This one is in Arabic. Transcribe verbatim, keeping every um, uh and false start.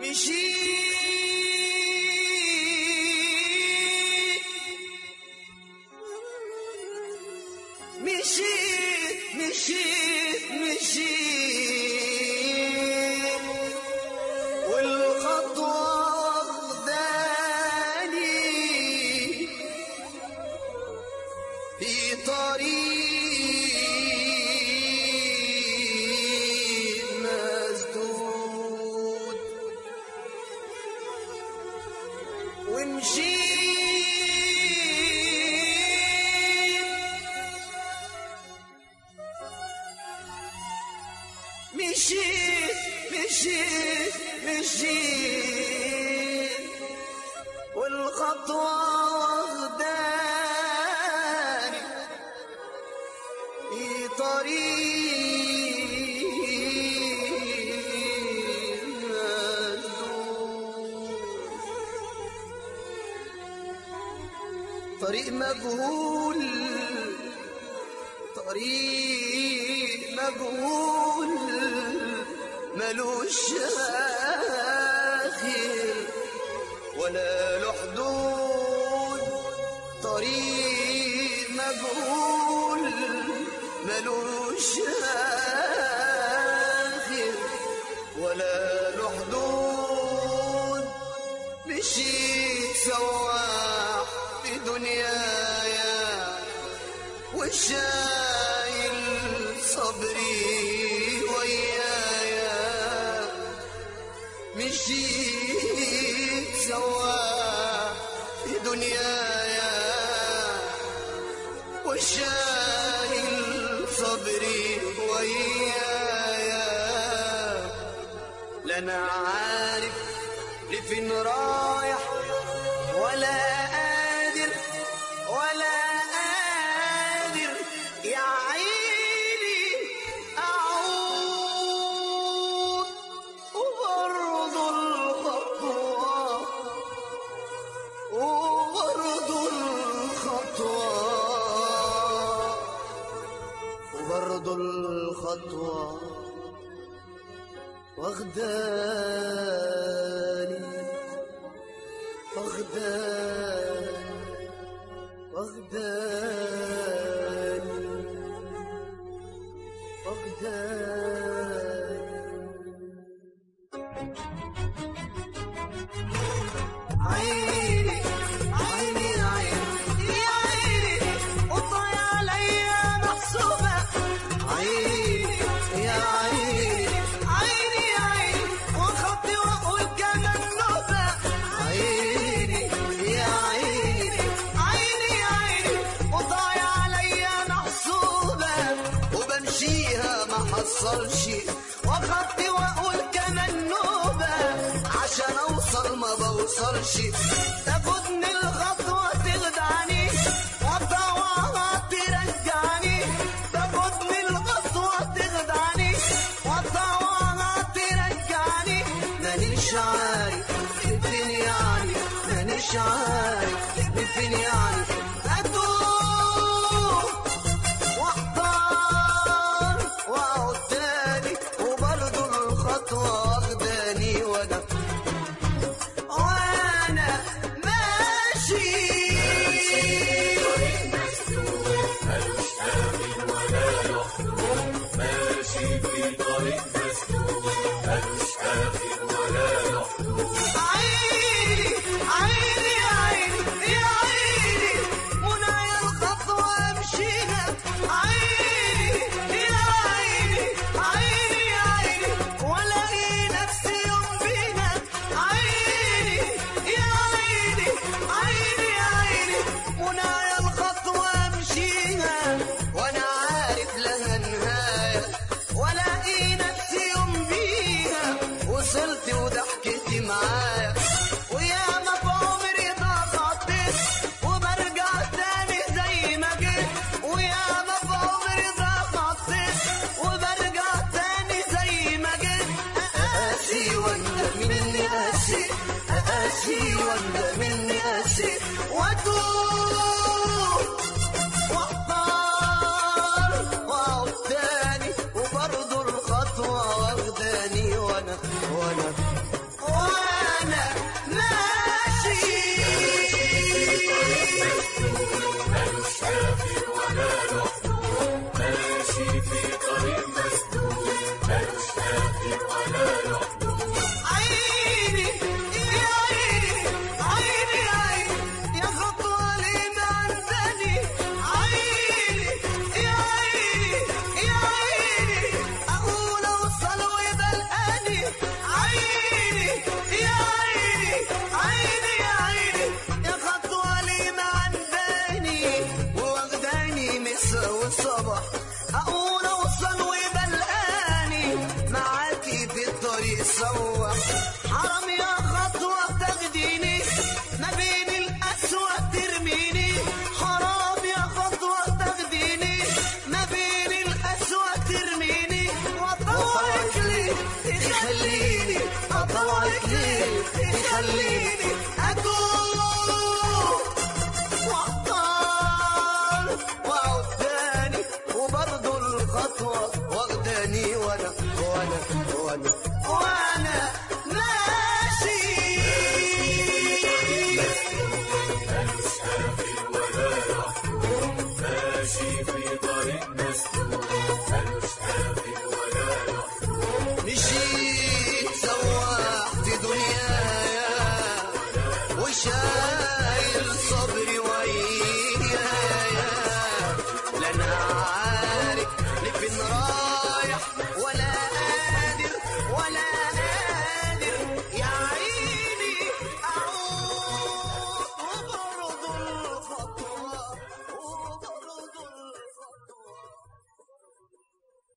مشيت مشيت مشيت والخطوة واخداني في طريق مسدود ومشيت مشيت مشيت مشيت والخطوة واخداني في طريق مسدود طريق مجهول طريق مجهول ملوش آخر ولا له حدود طريق مجهول ملوش آخر ولا له حدود مشيت سواح في دنيايا وشايل صبري ويايا مشيت سواح في دنيايا وشايل صبري ويايا لا انا عارف لفين رايح ولا قادر ولا قادر يا عيني أعود وبرضو الخطوة وبرضو الخطوة وبرضو الخطوة واخداني واخداني واخداني واخداني عيني عيني عيني يا عيني وضايع عليا محسوبة عيني يا عيني عيني يا عيني وخطي واقول كمان نوبة عيني يا عيني عيني يا عيني وضايع عليا محسوبة وبمشيها ما حصلش وخطي واقول كمان نوبة عشان اوصل ما بوصلش تاخدني الخطوة تخدعني وطوعها ترجعني تاخدني الخطوة تخدعني وطوعها ترجعني مانيش عارف فين يعني مانيش عارف فين يعني اتوه واحتار واقعد تاني وبرضه الخطوة واخداني وانا وانا ماشي ملوش آخر ولا له حدود ماشي في طريق مسدود ملوش آخر ولا له حدود عيني عيني يا عيني يا عيني منايا الخطوة امشيها عيني يا عيني عيني يا عيني والاقي نفسي يوم فيها عيني يا عيني عيني يا عيني منايا الخطوة امشيها وانا عارف لها نهاية والاقي نفسي يوم بيها وصلت وضحكتي معايا وياما في عمري ضغطت وبرجع تاني زي ما جيت وياما في عمري ضغطت وبرجع تاني زي ما جيت اقاسي وانت مني قاسي اقاسي وانت مني قاسي واتوه واحتار واقعد تاني وبرضه الخطوة واخداني وانا وانا وانا تخليني أتوه واختار واقعد تاني وبرضه الخطوة واخداني وانا وانا وانا وانا ماشي ملوش آخر ولا يحكم ماشي في طريق مسدود ملوش آخر ولا يحكم مشي